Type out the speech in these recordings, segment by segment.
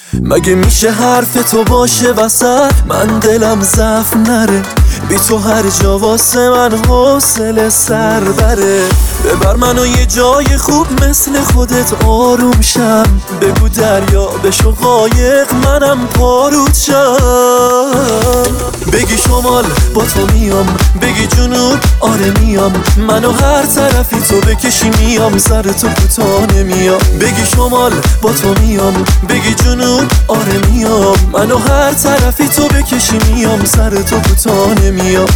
مگه میشه حرف تو باشه وسط من دلم ضعف نره، بی تو هر جا واسه من حوصله سر بره. ببر منو یه جای خوب مثل خودت آروم شم، بگو دریا بشو قایق منم پارود شم. بگی شمال با تو میام، بگی جنوب آره میام، منو هر طرفی تو بکشی میام، سر تو کوتاه نمیام. بگی شمال با تو میام، بگی جنوب آره میام، منو هر طرفی تو بکشی میام، سر تو کوتاه نمیام.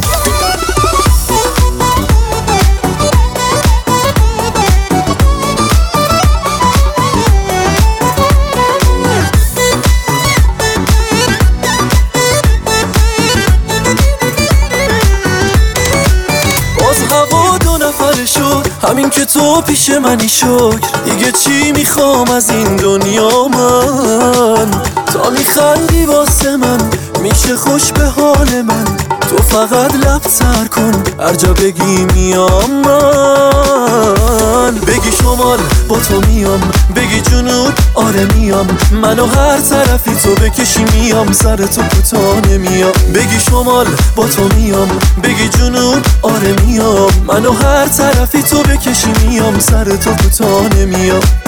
هوا دو نفره شد همین که تو پیش منی، شکر دیگه چی میخوام از این دنیا من؟ تا میخندی واسه من میشه خوش به حال من، تو فقط لب سر کن هر جا بگی میام من. بگی شمال با تو میام، بگی جنوب آره میام، منو هر طرفی تو بکشی میام، سر تو کوتاه نمیام. بگی شمال با تو میام، بگی جنوب آره میام، منو هر طرفی تو بکشی میام، سر تو کوتاه نمیام.